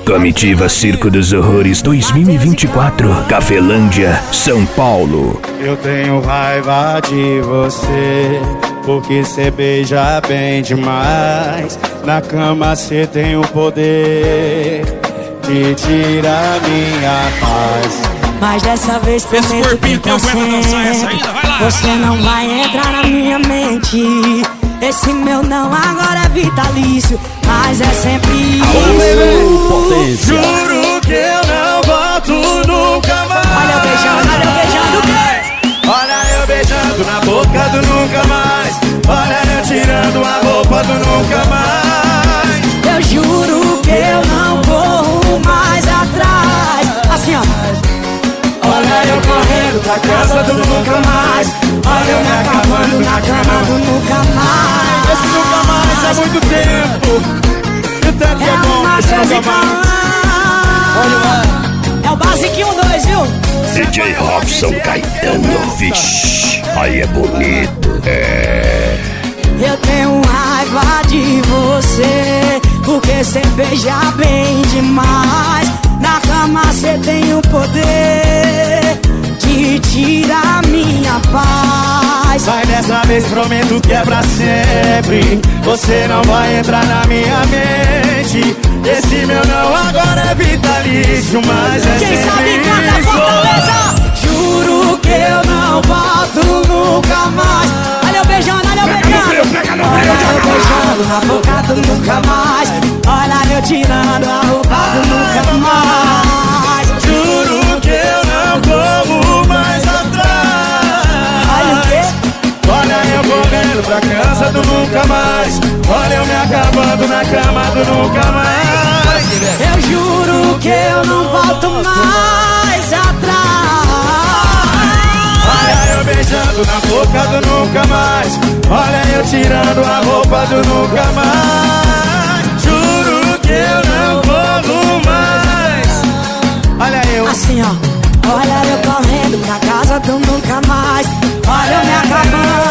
Comitiva Circo dos Horrores 2024, Cafelândia, São Paulo. Eu tenho raiva de você, porque cê beija bem demais. Na cama cê tem o poder de tirar minha paz. Mas dessa vez prometo que pra sempre você não vai entrar na minha mente. Esse meu não agora é vitalício, mas é sempre isso. Juro que eu não volto nunca mais. Olha eu beijando o quê? Olha eu beijando na boca do nunca mais. Olha eu tirando a roupa do nunca mais. Eu juro que eu não corro mais atrás. Assim ó. Olha eu correndo pra casa do nunca mais. Olha eu me acabando na cama do nunca mais. Esse nunca mais há muito tempo. E o tempo é bom, esse nunca mais. É o Basic 1-2, viu? DJ Robson Caetano, vixe, aí é bonito. Eu tenho raiva de você, porque cê beija bem demais. Na cama cê tem o poder de tirar minha paz. Mas dessa vez prometo que é pra sempre. Você não vai entrar na minha mente. Esse meu não agora é vitalício, mas é quem sempre sabe canta Fortaleza. Juro que eu não volto nunca mais. Olha eu beijando, olha eu beijando. Olha eu beijando na boca do nunca mais. Olha eu tirando a roupa do nunca mais. Juro que eu não corro mais atrás. Olha o quê? Olha eu correndo pra casa do nunca mais. Olha eu me acabando na cama do nunca mais. Eu juro que eu não volto mais atrás. Olha eu beijando na boca do nunca mais. Olha eu tirando a roupa do nunca mais. Juro que eu não corro mais. Olha eu assim ó. Olha eu correndo pra casa do nunca mais. Olha eu me acabando